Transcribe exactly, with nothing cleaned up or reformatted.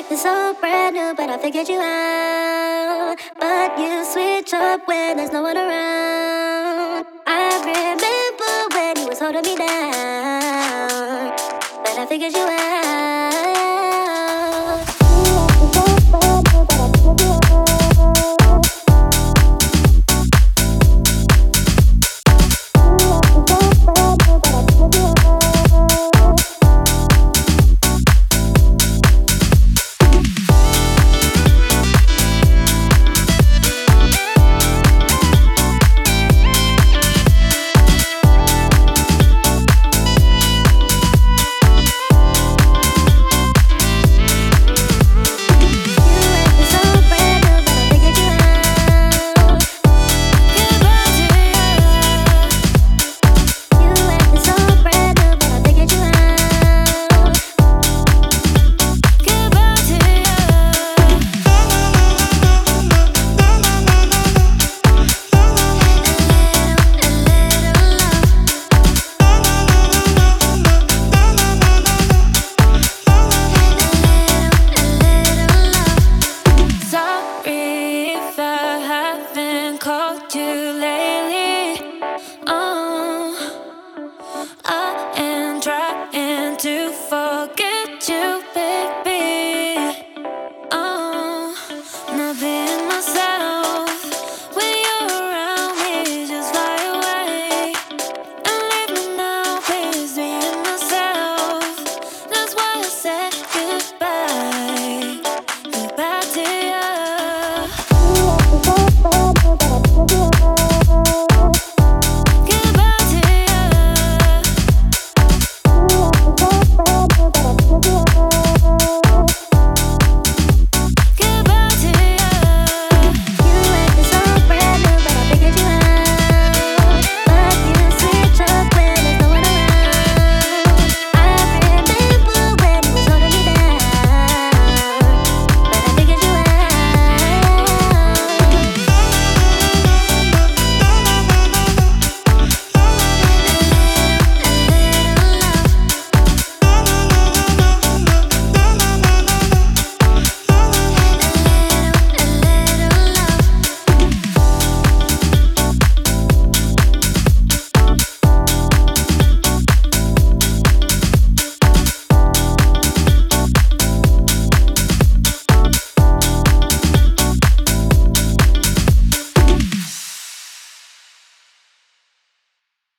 acting so brand new, but I figured you out. But you switch up when there's no one around. I remember when you was holding me down, but I figured you out. Goodbye.